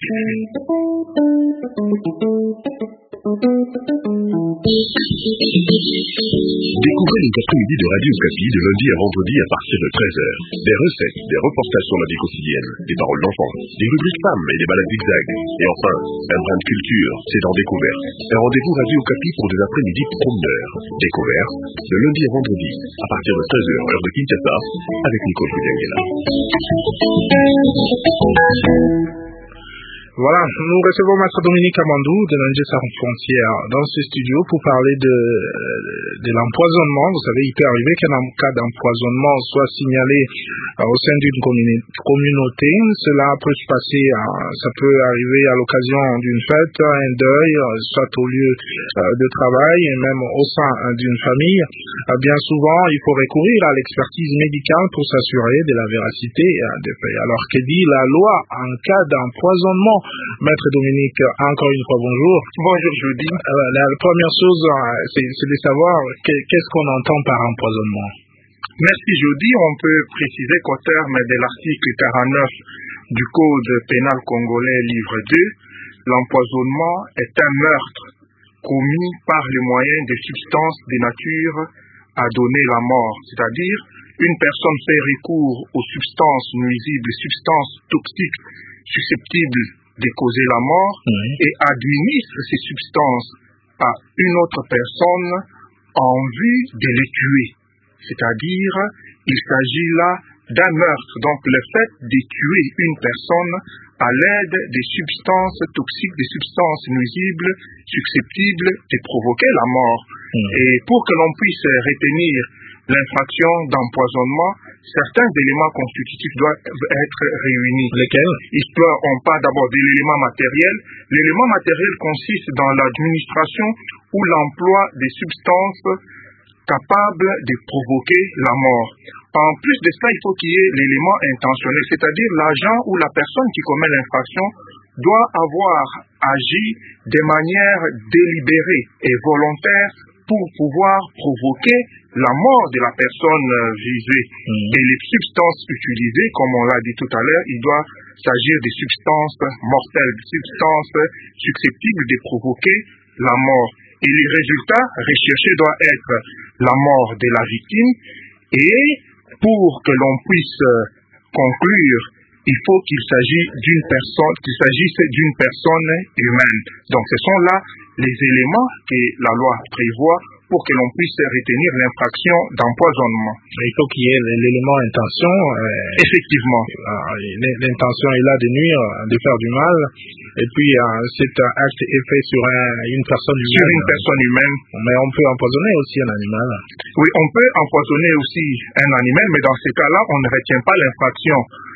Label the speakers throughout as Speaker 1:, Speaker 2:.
Speaker 1: Découvrez les après-midi de Radio Okapi de lundi à vendredi à partir de 13h. Des recettes, des reportages sur la vie quotidienne, des paroles d'enfants, des rubriques femmes et des balades zigzag. Et enfin, un brin de culture, c'est dans Découverte. Un rendez-vous Radio Okapi pour des après-midi promeneurs. Découverte, de lundi à vendredi, à partir de 13h, heure de Kinshasa, avec Nicole Foudiangela.
Speaker 2: Voilà, nous recevons Maître Dominique Amandou de l'ONG Sans Frontières dans ce studio pour parler de l'empoisonnement. Vous savez, il peut arriver qu'un cas d'empoisonnement soit signalé au sein d'une communauté. Cela peut se passer, ça peut arriver à l'occasion d'une fête, un deuil, soit au lieu de travail et même au sein d'une famille. Bien souvent, il faut recourir à l'expertise médicale pour s'assurer de la véracité des faits. Alors, que dit la loi en cas d'empoisonnement? Maître Dominique, encore une fois, bonjour.
Speaker 3: Bonjour, Jody.
Speaker 2: La première chose, c'est de savoir qu'est-ce qu'on entend par empoisonnement.
Speaker 3: Merci, Jody. On peut préciser qu'au terme de l'article 49 du Code pénal congolais, livre 2, l'empoisonnement est un meurtre commis par le moyen de substances de nature à donner la mort, c'est-à-dire une personne fait recours aux substances nuisibles, substances toxiques susceptibles de causer la mort et administre ces substances à une autre personne en vue de les tuer. C'est-à-dire, il s'agit là d'un meurtre. Donc, le fait de tuer une personne à l'aide des substances toxiques, des substances nuisibles, susceptibles de provoquer la mort. Et pour que l'on puisse retenir l'infraction d'empoisonnement, certains éléments constitutifs doivent être réunis.
Speaker 2: Lesquels?
Speaker 3: On parle d'abord de l'élément matériel. L'élément matériel consiste dans l'administration ou l'emploi des substances capables de provoquer la mort. En plus de ça, il faut qu'il y ait l'élément intentionnel, c'est-à-dire l'agent ou la personne qui commet l'infraction doit avoir agi de manière délibérée et volontaire pour pouvoir provoquer la mort de la personne visée. Et les substances utilisées, comme on l'a dit tout à l'heure, il doit s'agir des substances mortelles, des substances susceptibles de provoquer la mort. Et le résultat recherché doit être la mort de la victime. Et pour que l'on puisse conclure, il faut qu'il s'agisse d'une personne humaine. Donc ce sont là les éléments que la loi prévoit pour que l'on puisse retenir l'infraction d'empoisonnement.
Speaker 2: Il faut qu'il y ait l'élément intention.
Speaker 3: Effectivement.
Speaker 2: L'intention est là de nuire, de faire du mal. Et puis cet acte est fait sur une personne humaine.
Speaker 3: Sur une personne humaine.
Speaker 2: Mais on peut empoisonner aussi un animal.
Speaker 3: Oui, on peut empoisonner aussi un animal, mais dans ces cas-là, on ne retient pas l'infraction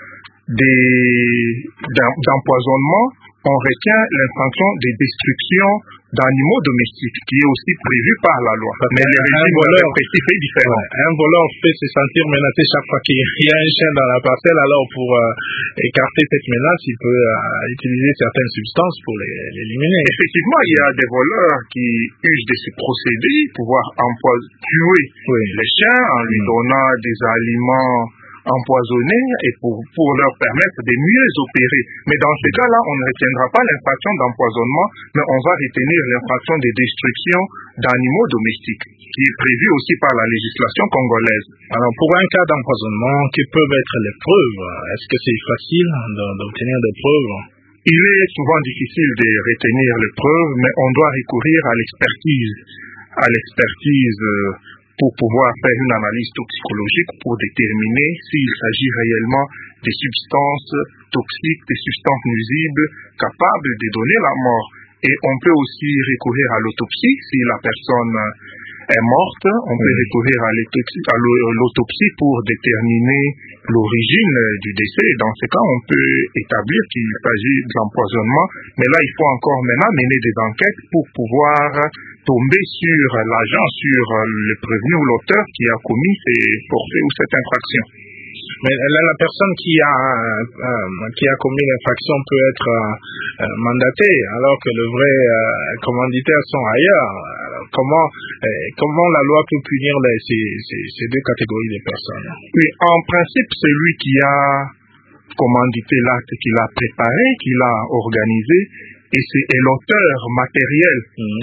Speaker 3: d'empoisonnement, on retient l'infraction de destruction d'animaux domestiques, qui est aussi prévu par la loi. Mais le régime répressif est différent.
Speaker 2: Un voleur fait se sentir menacé chaque fois qu'il y a un chien dans la parcelle, alors pour écarter cette menace, il peut utiliser certaines substances pour l'éliminer.
Speaker 3: Effectivement, il y a des voleurs qui usent de ces procédés pour pouvoir tuer les chiens en lui donnant des aliments empoisonnés et pour leur permettre de mieux opérer. Mais dans ces cas-là, on ne retiendra pas l'infraction d'empoisonnement, mais on va retenir l'infraction de destruction d'animaux domestiques, qui est prévue aussi par la législation congolaise.
Speaker 2: Alors, pour un cas d'empoisonnement, que peuvent être les preuves? Est-ce que c'est facile d'obtenir des preuves?
Speaker 3: Il est souvent difficile de retenir les preuves, mais on doit recourir à l'expertise pour pouvoir faire une analyse toxicologique pour déterminer s'il s'agit réellement des substances toxiques, des substances nuisibles capables de donner la mort. Et on peut aussi recourir à l'autopsie si la personne est morte. On peut recourir à l'autopsie pour déterminer l'origine du décès. Dans ce cas, on peut établir qu'il s'agit d'empoisonnement. Mais là, il faut encore maintenant mener des enquêtes pour pouvoir tomber sur l'agent, sur le prévenu ou l'auteur qui a commis ces forfaits ou cette infraction.
Speaker 2: Mais la personne qui a commis l'infraction peut être mandatée, alors que les vrais commanditaires sont ailleurs. Alors, comment la loi peut punir ces deux catégories de personnes?
Speaker 3: Oui, en principe, celui qui a commandité l'acte, qu'il a préparé, qu'il a organisé, et l'auteur matériel.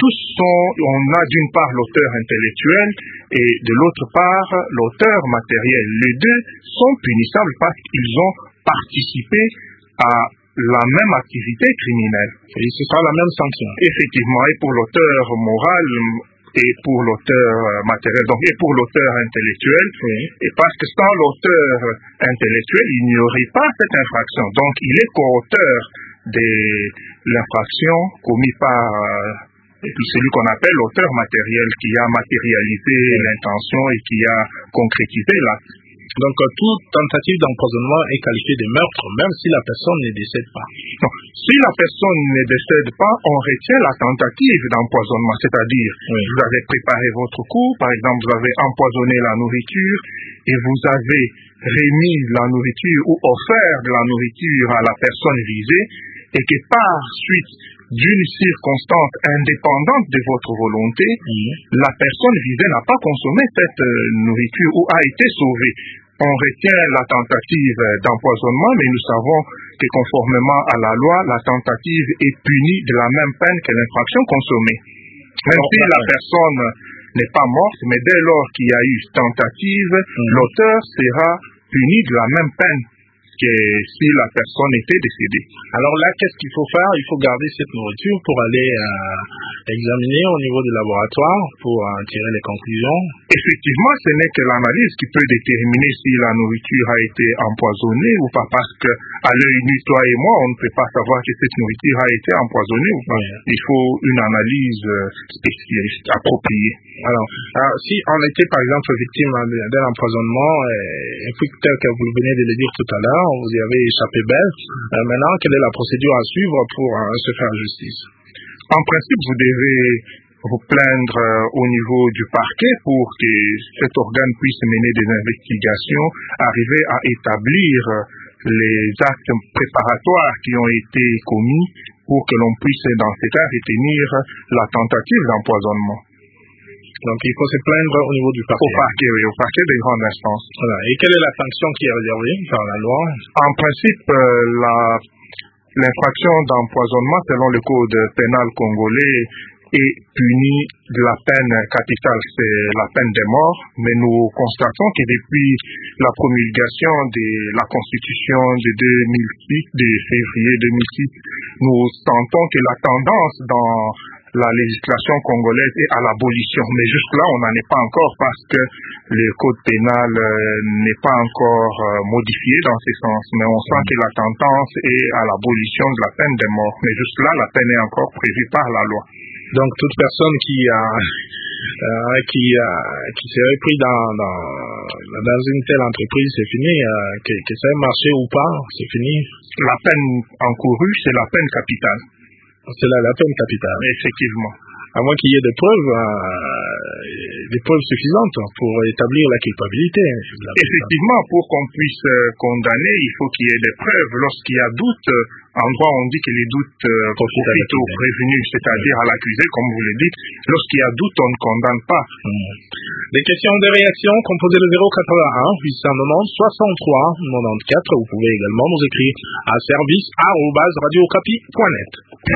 Speaker 3: On a d'une part l'auteur intellectuel et de l'autre part l'auteur matériel. Les deux sont punissables parce qu'ils ont participé à la même activité criminelle.
Speaker 2: Et ce sera la même sanction.
Speaker 3: Effectivement, et pour l'auteur moral et pour l'auteur matériel, donc et pour l'auteur intellectuel, et parce que sans l'auteur intellectuel, il n'y aurait pas cette infraction. Donc il est co-auteur de l'infraction commise par celui qu'on appelle l'auteur matériel, qui a matérialisé l'intention et qui a concrétisé l'acte.
Speaker 2: Donc toute tentative d'empoisonnement est qualifiée de meurtre, même si la personne ne décède pas.
Speaker 3: Non. Si la personne ne décède pas, on retient la tentative d'empoisonnement, c'est-à-dire vous avez préparé votre coup, par exemple vous avez empoisonné la nourriture et vous avez remis la nourriture ou offert de la nourriture à la personne visée et que par suite d'une circonstance indépendante de votre volonté, la personne visée n'a pas consommé cette nourriture ou a été sauvée. On retient la tentative d'empoisonnement, mais nous savons que conformément à la loi, la tentative est punie de la même peine que l'infraction consommée. Même si la personne n'est pas morte, mais dès lors qu'il y a eu tentative, l'auteur sera puni de la même peine que si la personne était décédée.
Speaker 2: Alors là, qu'est-ce qu'il faut faire? Il faut garder cette nourriture pour aller examiner au niveau du laboratoire pour tirer les conclusions.
Speaker 3: Effectivement, ce n'est que l'analyse qui peut déterminer si la nourriture a été empoisonnée ou pas, parce que à l'œil nu, toi et moi, on ne peut pas savoir que cette nourriture a été empoisonnée ou pas. Il faut une analyse spécialiste, appropriée.
Speaker 2: Alors, si on était par exemple victime d'un empoisonnement, et puis tel que vous venez de le dire tout à l'heure, vous y avez échappé belle, maintenant, quelle est la procédure à suivre pour se faire justice?
Speaker 3: En principe, vous devez vous plaindre au niveau du parquet pour que cet organe puisse mener des investigations, arriver à établir les actes préparatoires qui ont été commis pour que l'on puisse, dans ces cas, retenir la tentative d'empoisonnement.
Speaker 2: Donc il faut se plaindre au niveau du parquet.
Speaker 3: Au parquet, oui, au parquet de grande instance.
Speaker 2: Voilà. Et quelle est la sanction qui est réservée par la loi?
Speaker 3: En principe, l'infraction d'empoisonnement, selon le code pénal congolais, est punie de la peine capitale, c'est la peine de mort. Mais nous constatons que depuis la promulgation de la Constitution de 2006, de février 2006, nous sentons que la tendance dans la législation congolaise est à l'abolition. Mais jusque-là, on n'en est pas encore parce que le code pénal n'est pas encore modifié dans ce sens. Mais on sent que la tendance est à l'abolition de la peine de mort. Mais jusque-là, la peine est encore prévue par la loi.
Speaker 2: Donc toute personne qui serait pris dans une telle entreprise, c'est fini. Que ça ait marché ou pas, c'est fini.
Speaker 3: La peine encourue, c'est la peine capitale.
Speaker 2: C'est la peine capitale.
Speaker 3: Effectivement.
Speaker 2: À moins qu'il y ait des preuves suffisantes pour établir la culpabilité.
Speaker 3: Effectivement, pour qu'on puisse condamner, il faut qu'il y ait des preuves. Lorsqu'il y a doute, en droit on dit que les doutes profitent aux prévenus, c'est-à-dire à l'accusé, comme vous le dites. Lorsqu'il y a doute, on ne condamne pas.
Speaker 2: Des questions, des réactions, composez le 081 890 63 94. Vous pouvez également nous écrire à service@radiocapi.net.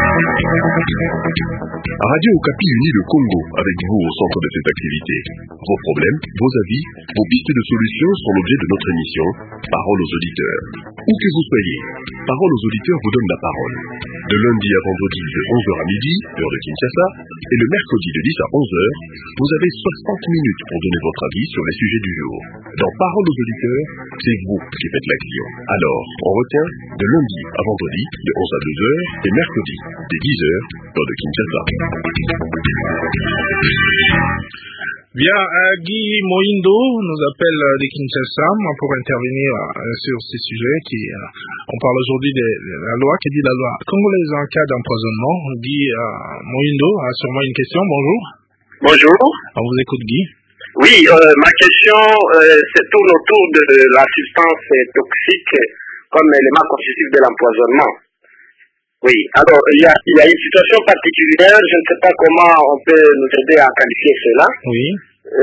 Speaker 1: Radio Okapi unit le Congo avec vous au centre de cette activité. Vos problèmes, vos avis, vos pistes de solutions sont l'objet de notre émission Parole aux auditeurs. Où que vous soyez, Parole aux auditeurs vous donne la parole. De lundi à vendredi de 11h à midi, heure de Kinshasa, et le mercredi de 10 à 11h, vous avez 60 minutes pour donner votre avis sur les sujets du jour. Dans Parole aux auditeurs, c'est vous qui faites l'action. Alors, on retient de lundi à vendredi de 11 à 2h et mercredi dès 10h, heure de Kinshasa.
Speaker 2: Bien, Guy Moindo nous appelle de Kinshasa pour intervenir sur ces sujets on parle aujourd'hui de la loi, qui dit la loi congolaise en cas d'empoisonnement. Guy Moindo a sûrement une question, bonjour.
Speaker 4: Bonjour.
Speaker 2: On vous écoute, Guy.
Speaker 4: Oui, ma question se tourne autour de la substance toxique comme élément constitutif de l'empoisonnement. Oui, alors il y a une situation particulière, je ne sais pas comment on peut nous aider à qualifier cela.
Speaker 2: Oui.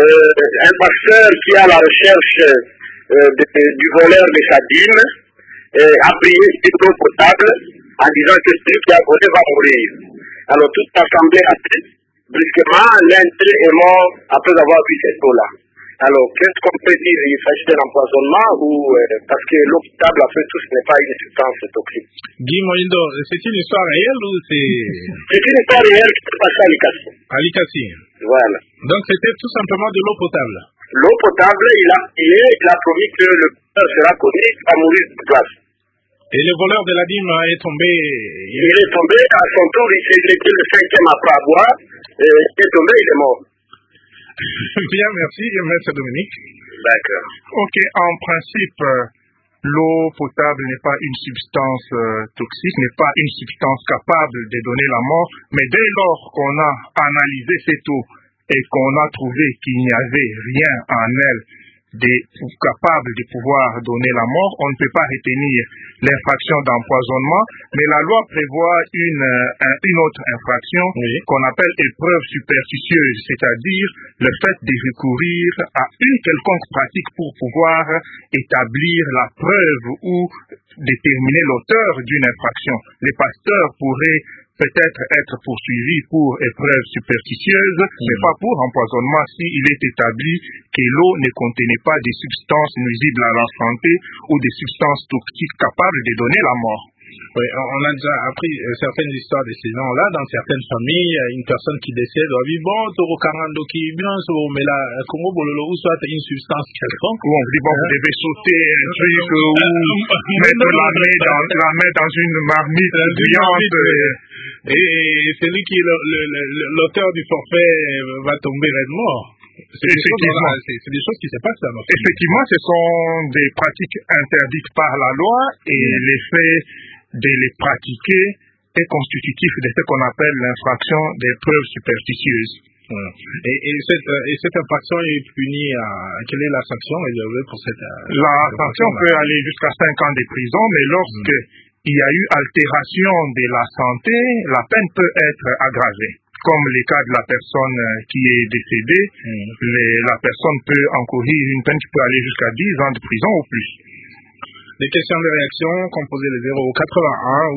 Speaker 4: Un pasteur qui est à la recherche du voleur de sa dîme a prié sur l'eau potable en disant que celui qui a volé va mourir. Alors toute l'assemblée a dit, brusquement, l'un d'eux est mort après avoir bu cette eau-là. Alors, qu'est-ce qu'on peut dire? Il s'agit d'un empoisonnement ou parce que l'eau potable, après tout, ce n'est pas une substance toxique.
Speaker 2: Guy Molindo, c'est une histoire réelle ou c'est...
Speaker 4: C'est une histoire réelle qui s'est passée à Likassi.
Speaker 2: À Likassi.
Speaker 4: Voilà.
Speaker 2: Donc, c'était tout simplement de l'eau potable.
Speaker 4: L'eau potable, il a promis que le voleur sera connu, il va mourir de place.
Speaker 2: Et le voleur de la dîme est tombé...
Speaker 4: Il est tombé, à son tour, il était le cinquième après avoir, il est tombé, il est mort.
Speaker 2: Bien, merci, Maître Dominique.
Speaker 4: D'accord.
Speaker 3: Ok, en principe, l'eau potable n'est pas une substance toxique, n'est pas une substance capable de donner la mort, mais dès lors qu'on a analysé cette eau et qu'on a trouvé qu'il n'y avait rien en elle capable de pouvoir donner la mort, on ne peut pas retenir l'infraction d'empoisonnement, mais la loi prévoit une autre infraction qu'on appelle épreuve superstitieuse, c'est-à-dire le fait de recourir à une quelconque pratique pour pouvoir établir la preuve ou déterminer l'auteur d'une infraction. Les pasteurs pourraient peut-être être poursuivi pour épreuve superstitieuse, mais pas pour empoisonnement s'il est établi que l'eau ne contenait pas des substances nuisibles à la santé ou des substances toxiques capables de donner la mort.
Speaker 2: Oui, on a déjà appris certaines histoires de ces gens-là. Dans certaines familles, une personne qui décède doit vivre bon, toro karando qui bien, mais là, Congo bololo ou soit une substance quelconque.
Speaker 3: Ou on dit bon, vous devez sauter un truc ou mettre la main dans une marmite brillante.
Speaker 2: Et celui qui est l'auteur du forfait va tomber red mort. C'est des choses qui se passent dans notre pays.
Speaker 3: Effectivement, ce sont des pratiques interdites par la loi et l'effet de les pratiquer est constitutif de ce qu'on appelle l'infraction des preuves superstitieuses.
Speaker 2: Et cette infraction est punie à... Quelle est la sanction réservée pour cette...
Speaker 3: La sanction peut aller jusqu'à 5 ans de prison, mais lorsque il y a eu altération de la santé, la peine peut être aggravée. Comme le cas de la personne qui est décédée, la personne peut encourir une peine qui peut aller jusqu'à 10 ans de prison ou plus.
Speaker 2: Les questions de réaction, composez le 081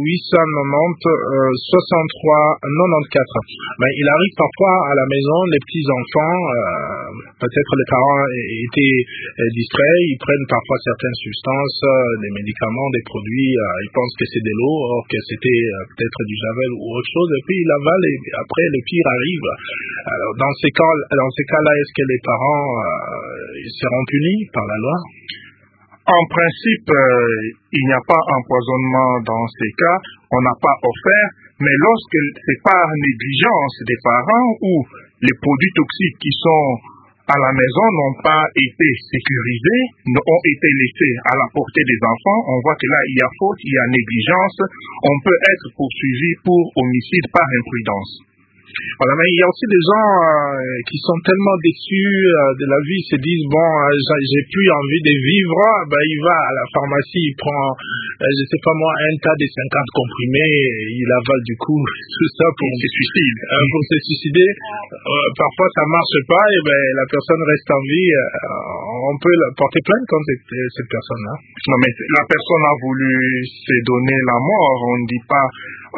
Speaker 2: 890 63 94. Ben, il arrive parfois à la maison, les petits-enfants, peut-être les parents étaient distraits, ils prennent parfois certaines substances, des médicaments, des produits, ils pensent que c'est de l'eau, or que c'était peut-être du javel ou autre chose, et puis ils l'avalent et après le pire arrive. Alors, dans ces cas-là, est-ce que les parents seront punis par la loi?
Speaker 3: En principe, il n'y a pas empoisonnement dans ces cas, on n'a pas offert, mais lorsque c'est par négligence des parents ou les produits toxiques qui sont à la maison n'ont pas été sécurisés, ont été laissés à la portée des enfants, on voit que là il y a faute, il y a négligence, on peut être poursuivi pour homicide par imprudence.
Speaker 2: Voilà, mais il y a aussi des gens qui sont tellement déçus de la vie, se disent bon, j'ai plus envie de vivre, ben il va à la pharmacie, il prend, je sais pas moi, un tas de 50 comprimés, il avale du coup tout ça pour se suicider. Pour se suicider, parfois ça marche pas et ben la personne reste en vie. On peut porter plainte contre cette personne-là.
Speaker 3: Non, mais la personne a voulu se donner la mort. On ne dit pas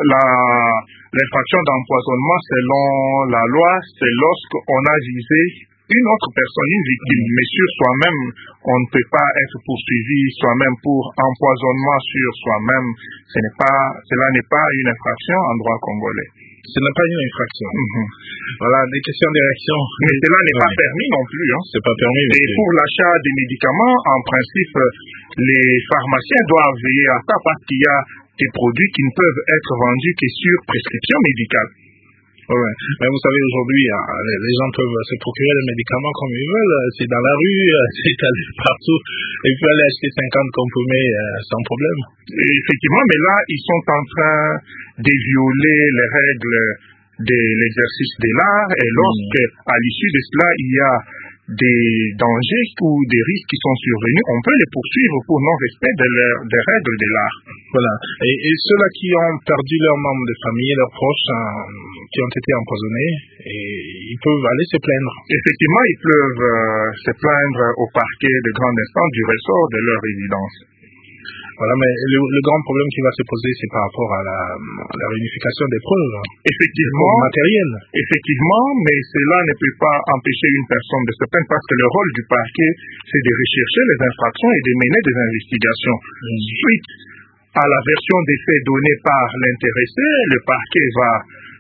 Speaker 3: l'infraction d'empoisonnement selon la loi, c'est lorsqu'on a visé une autre personne, une victime. Mais sur soi-même, on ne peut pas être poursuivi soi-même pour empoisonnement sur soi-même. Cela n'est pas une infraction en droit congolais.
Speaker 2: Ce n'est pas une infraction. Voilà, des questions de réaction.
Speaker 3: Mais cela n'est pas permis non plus.
Speaker 2: C'est pas permis.
Speaker 3: Et pour l'achat des médicaments, en principe, les pharmaciens doivent veiller à ça parce qu'il y a des produits qui ne peuvent être vendus que sur prescription médicale.
Speaker 2: Ouais. Mais vous savez, aujourd'hui, les gens peuvent se procurer les médicaments comme ils veulent. C'est dans la rue, c'est allé partout. Ils peuvent aller acheter 50 comprimés sans problème.
Speaker 3: Et effectivement, mais là, ils sont en train de violer les règles de l'exercice de l'art. Et lorsque, à l'issue de cela, il y a des dangers ou des risques qui sont survenus, on peut les poursuivre pour non-respect des règles de l'art.
Speaker 2: Voilà. Et ceux-là qui ont perdu leurs membres de famille, leurs proches, qui ont été empoisonnés, et ils peuvent aller se plaindre.
Speaker 3: Effectivement, ils peuvent se plaindre au parquet de grande instance du ressort de leur résidence.
Speaker 2: Voilà, mais le grand problème qui va se poser, c'est par rapport à la réunification des preuves.
Speaker 3: Effectivement,
Speaker 2: matérielles.
Speaker 3: Effectivement, mais cela ne peut pas empêcher une personne de se plaindre parce que le rôle du parquet, c'est de rechercher les infractions et de mener des investigations. Suite à la version des faits donnée par l'intéressé, le parquet va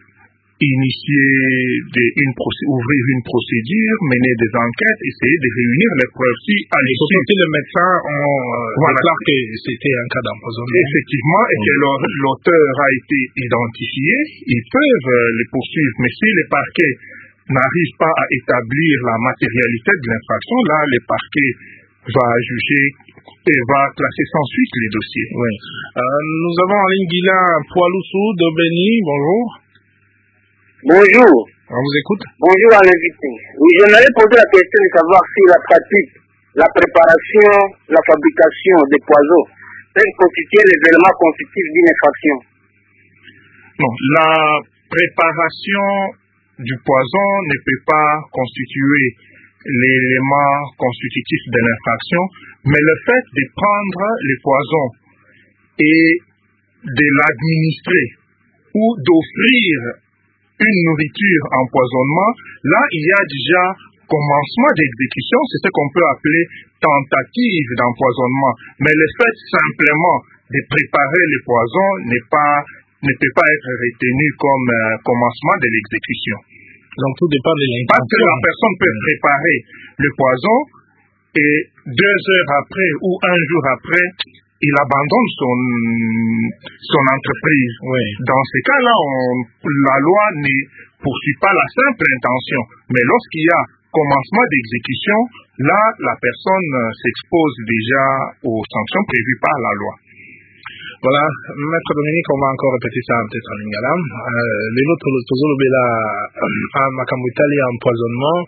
Speaker 3: ouvrir une procédure, mener des enquêtes, essayer de réunir les preuves. Si à l'issue,
Speaker 2: les médecins ont déclaré que c'était un cas d'empoisonnement.
Speaker 3: Effectivement, et que l'auteur a été identifié, ils peuvent les poursuivre. Mais si le parquet n'arrive pas à établir la matérialité de l'infraction, là, le parquet va juger et va classer sans suite les dossiers.
Speaker 2: Oui. Nous avons en ligne Guilain Poiloussou d'Aubeny. Bonjour.
Speaker 4: Bonjour.
Speaker 2: On vous écoute.
Speaker 4: Bonjour à l'invité. Oui, j'aimerais poser la question de savoir si la pratique, la préparation, la fabrication des poisons peuvent constituer l'événement constitutif d'une infraction.
Speaker 3: Non, la préparation du poison ne peut pas constituer l'élément constitutif de l'infraction, mais le fait de prendre le poison et de l'administrer ou d'offrir une nourriture empoisonnement, là il y a déjà commencement d'exécution, c'est ce qu'on peut appeler tentative d'empoisonnement. Mais le fait simplement de préparer le poison ne peut pas être retenu comme commencement de l'exécution.
Speaker 2: Donc tout dépend de l'intention.
Speaker 3: Parce que la personne peut préparer le poison et 2 heures après ou 1 jour après, il abandonne son entreprise.
Speaker 2: Oui.
Speaker 3: Dans ces cas-là, la loi ne poursuit pas la simple intention. Mais lorsqu'il y a commencement d'exécution, là, la personne s'expose déjà aux sanctions prévues par la loi.
Speaker 2: Voilà, Maître Dominique, on va encore répéter ça peut-être en lingala. Les autres, toujours le makambo itali empoisonnement.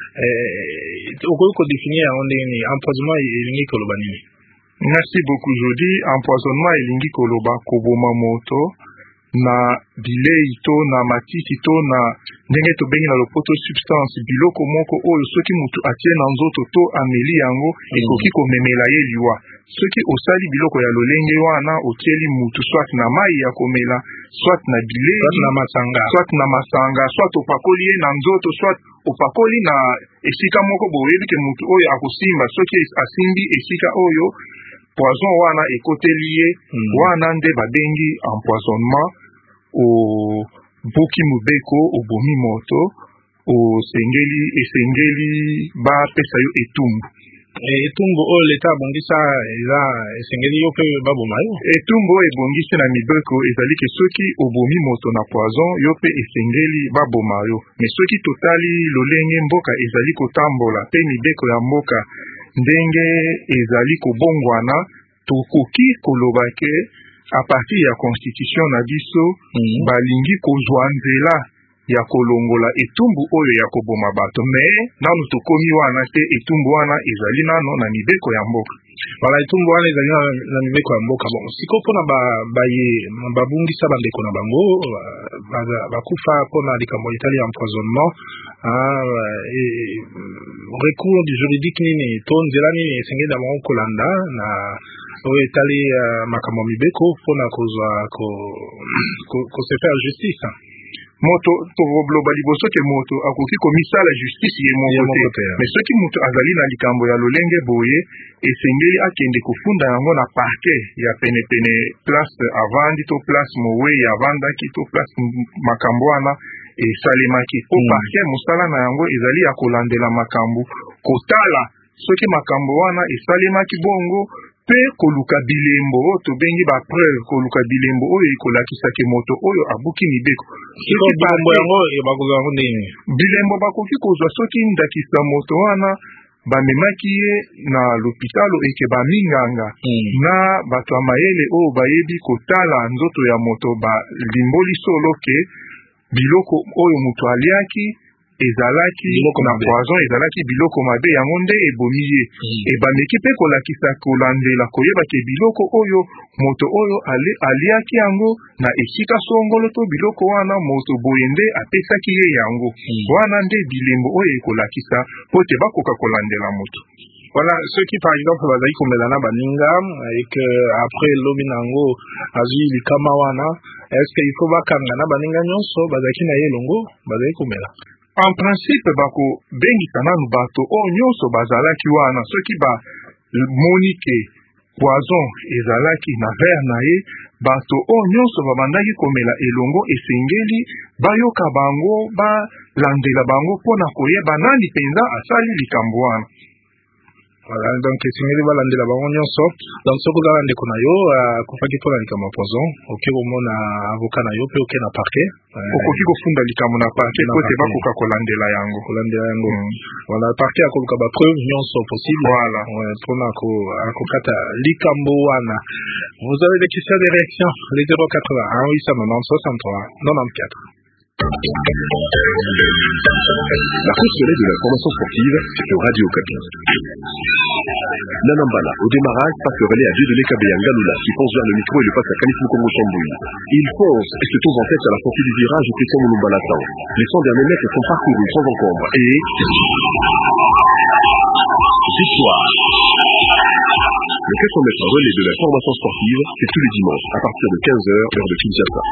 Speaker 2: Au coup définir empoisonnement et lingi koloba nini.
Speaker 3: Merci beaucoup, Jody. Empoisonnement elingi koloba koboma moto na bilei to na matiti to na ndenge tobengi na lopoto substance biloko moko oyo soki mutu atie na nzoto to ameli yango ekoki komemela ye liwa. Soki osali biloko ya lolenge wana otieli mutu soit na mai ya komela, soit na bilei, soit na masanga, soit opakoli ye na nzoto, soit opakoli na esika moko boyebi ke mutu oyo akosimba soki asimbi esika oyo poison wana ekoteli ye, wana nde babengi empoisonnement o buki mubeko obomi moto esengeli bapesa yo etumbu.
Speaker 2: Etumbu oyo leta abongisa eza esengeli yo pe baboma yo.
Speaker 3: Etumbu oyo ebongisi na mibeko ezali ke soki obomi moto na poison yo pe esengeli baboma yo. Mais soki totali lolenge mboka ezali kotambola pe mibeko ya mboka ndenge ezali kobongwana, tokoki koloba ke a partir ya constitution na biso balingi kozwa nzela ya kolongola etumbu oyo ya koboma bato, mais nanu tokomi wana te, etumbu wana ezali nano na mibeko ya mboka.
Speaker 2: Voilà, etumbu wana ezali na mibeko ya mboka. Bon, siko pona babungisa bandeko na bango bakufa pona likambo itali ya empoisonnement, recours du juridique nini to nzela nini esengeli na bango kolanda na oyo etali makambo mibeko pona kozwa ko se faire justice.
Speaker 3: Moto tobloba liboso ke moto akoki komisala justice ye moko te, mais soki moto azali na likambo ya lolenge boye esengeli akende kofunda yango na parquet ya penepene place avandi to place mowe avandaki to place makambo wana esalemaki po parquet mosala na yango ezali ya kolandela makambo kotala soki makambo wana esalemaki bongo pe koluka bilembo tobengi ba preuve koluka bilembo oyo ekolakisa ke moto oyo abuki mibeko.
Speaker 2: Soki bilembo yango bakozwa ndenge
Speaker 3: bilembo bakoki kozwa soki ndakisa moto wana bamemaki ye na l'hôpital eke baminganga na bato ya mayele oyo bayebi kotala nzoto ya moto balimboli solo ke biloko oyo moto aliaki ezalaki na poison ezalaki biloko mabe yango nde ebomi ye. Ebameki pe kolakisa kolandela koyeba ke biloko oyo moto oyo aliaki yango na esika songolo to biloko wana moto boye nde apesaki ye yango. Wana nde bilembo oyo ekolakisa po te bakoka kolandela moto.
Speaker 2: Voilà, ceux qui par exemple bazali komelana baninga et que après lominango azui likama wana, est-ce qu'il faut bakangana baninga nyonso bazaki na elongo bazali komela?
Speaker 3: En principe bako bengisa nanu bato oyo nyonso bazalaki wana soki bamoni ke poison ezalaki na verre na ye, bato oyo nyonso babandaki komela elongo esengeli bayoka bango balandela bango mpona koyeba nani mpenza asali likambo wana.
Speaker 2: Voilà, donc esengeli balandela bango nyonso. Donc soki ozala ndeko na yo akufaki mpona likambo ya poison, oke komona avocat na yo mpe oke na parquet,
Speaker 3: okoki kofunda likambo na parquet po te bakoka kolandela yango.
Speaker 2: Voilà, parquet akoluka bapreuve nyonso possible.
Speaker 3: Voilà.
Speaker 2: Mpona akokata likambo wana. Vous avez des questions, des réactions? Les 081 890 63 94.
Speaker 1: La coup de soleil de l'information sportive, c'est sur Radio Okapi. Nanambala, au démarrage, passe le relais à Dieudonné Kabeyanga Lula, qui fonce vers le micro et le passe à Khalif Mukongo Chambouille. Il fonce et se tombe en tête à la sortie du virage au Christian Moulumbalatan. Les 100 derniers mètres sont parcourus sans encombre et... victoire. Le 400 mètres relais de l'information sportive, c'est tous les dimanches, à partir de 15h, heure de Kinshasa.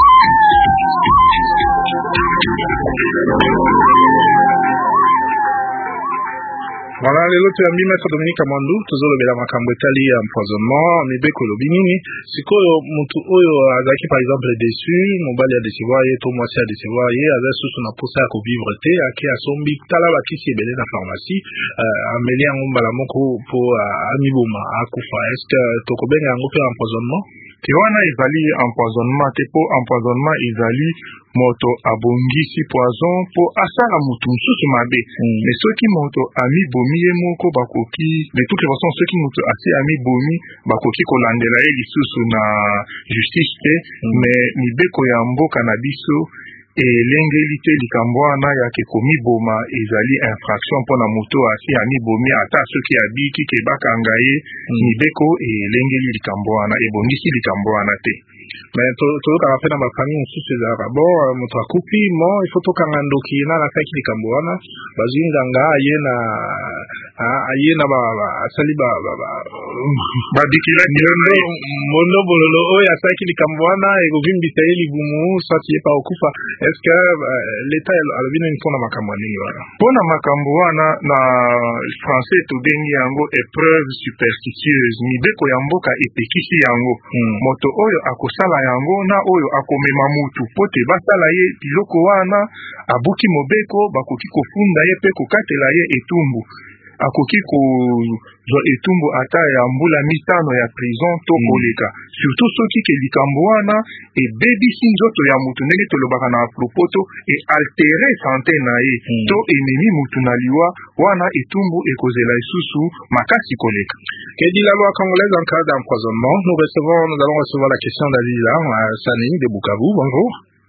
Speaker 2: Voilà, lelo tuyambi maître Dominique Amandou tozolobela makambo etali ya empoisonnement mibeko lobi nini sikoyo mutu oyo azalaki par exemple déçu mobali ya décevoir ye to mwasi ya décevoir ye aza susu na posa ya kovivre te ake asombi tala bakisi ebele na pharmacie ameli yango mbala moko po amiboma akufa. Est-ce que tokobenga yango mpe empoisonnement?
Speaker 3: Te wana ezali empoisonnement te, po empoisonnement ezali moto abongisi poison po asala mutu mususu mabe. Mais soki moto amibomi ye moko bakoki de toute façon soki moto asi amibomi bakoki kolandela ye lisusu na justice te. Mais mibeko ya mboka na biso elengeli te likambo wana yake komiboma ezali infraction mpona moto asi amibomi ata soki abiki ke bakanga ye. Mibeko elengeli likambo wana ebongisi likambo wana te.
Speaker 2: Mais tozokaka mpe na bafamille mosusu ezalaka bon moto akufi mo ifo tokanga ndoki na alasaki likambo wana bazwi nganga aye na asali
Speaker 3: badikilaki
Speaker 2: mondo bololo oyo asalaki likambo wana ekovimbisa ye libumu swati ye pa okufa. Est-ce que l'état alobi nini mpona makambo ya ndenge wana?
Speaker 3: Mpona makambo wana na français tobengi yango épreuve superstitieuse. Mibeko ya mboka epekisi yango. Moto oyo akosala yango na oyo akomema mutu po te basala ye biloko wana abuki mobeko bakoki kofunda ye pe kokatela ye etumbu. Akoki kozwa etumbu ata ya mbula mitano ya prison to koleka. Surtout soki ke likambo wana ebebisi nzoto ya mutu ndenge tolobaka na propoto e altere sante na ye to ememi mutu na liwa wana etumbu ekozela lisusu makasi koleka.
Speaker 2: Que dit la loi congolaise en cas d'empoisonnement? Nous allons recevoir la question d'Aziza Sani de Bukavu. Bonjour.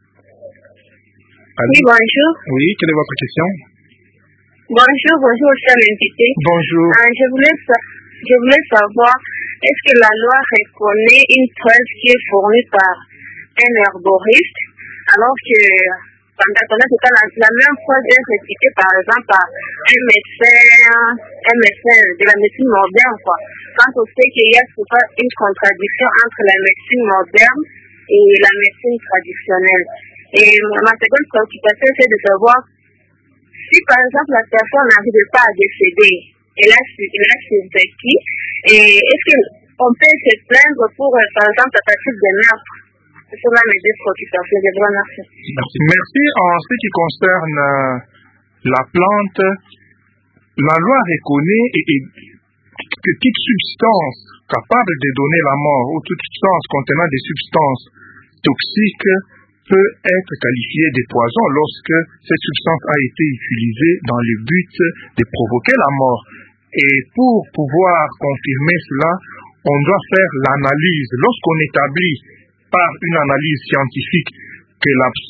Speaker 5: Oui, bonjour.
Speaker 2: Oui, quelle est votre question?
Speaker 5: Bonjour, cher invité.
Speaker 3: Bonjour.
Speaker 5: Je voulais savoir, est-ce que la loi reconnaît une preuve qui est fournie par un herboriste, alors que pendant la même preuve est récitée par exemple par un médecin de la médecine moderne, quoi. Quand on sait qu'il y a souvent une contradiction entre la médecine moderne et la médecine traditionnelle. Et ma seconde préoccupation, c'est de savoir si par exemple la personne n'arrive pas à décéder, elle a survécu, et est-ce qu'on peut se plaindre pour par exemple la partie de meurtre? C'est ça mes deux préoccupations. Je vous remercie.
Speaker 3: Merci. En ce qui concerne la plante, la loi reconnaît que toute substance capable de donner la mort ou toute substance contenant des substances toxiques peut être qualifiée de poison lorsque cette substance a été utilisée dans le but de provoquer la mort. Et pour pouvoir confirmer cela, on doit faire l'analyse. Lorsqu'on établit par une analyse scientifique que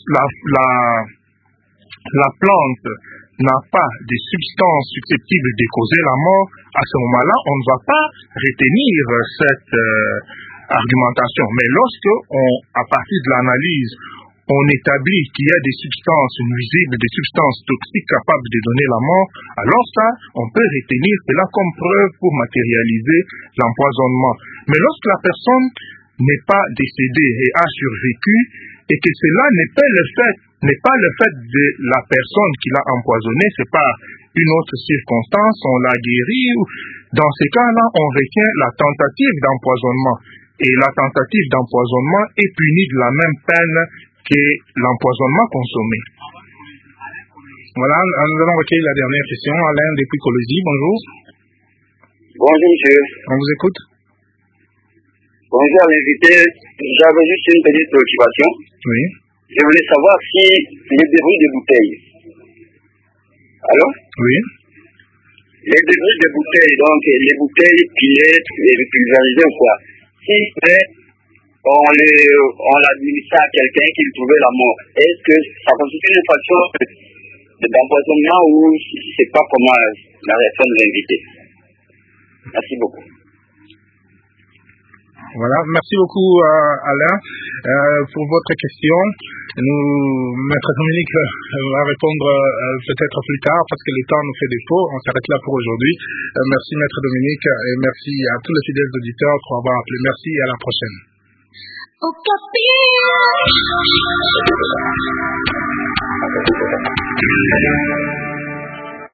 Speaker 3: la plante n'a pas de substances susceptibles de causer la mort, à ce moment-là, on ne va pas retenir cette argumentation. Mais lorsque, à partir de l'analyse, on établit qu'il y a des substances nuisibles, des substances toxiques capables de donner la mort, alors ça, on peut retenir cela comme preuve pour matérialiser l'empoisonnement. Mais lorsque la personne n'est pas décédée et a survécu, et que cela n'est pas le fait de la personne qui l'a empoisonné, c'est pas une autre circonstance, on l'a guéri, dans ces cas-là, on retient la tentative d'empoisonnement. Et la tentative d'empoisonnement est punie de la même peine que l'empoisonnement consommé.
Speaker 2: Voilà, nous allons recueillir la dernière question. Alain depuis Colosie, bonjour.
Speaker 4: Bonjour monsieur.
Speaker 2: On vous écoute.
Speaker 4: Bonjour à l'invité. J'avais juste une petite préoccupation.
Speaker 2: Oui.
Speaker 4: Je voulais savoir si les débris de bouteilles. Allô?
Speaker 2: Oui.
Speaker 4: Les débris de bouteilles, donc les bouteilles qui est pulvérisées ou quoi. Si on l'administre à quelqu'un qui trouvait la mort, est-ce que ça constitue une infraction d'empoisonnement ou c'est pas comment la réaction de l'invité? Merci beaucoup.
Speaker 2: Voilà, merci beaucoup Alain pour votre question. Maître Dominique va répondre peut-être plus tard parce que le temps nous fait défaut. On s'arrête là pour aujourd'hui. Merci Maître Dominique et merci à tous les fidèles auditeurs pour avoir appelé. Merci et à la prochaine.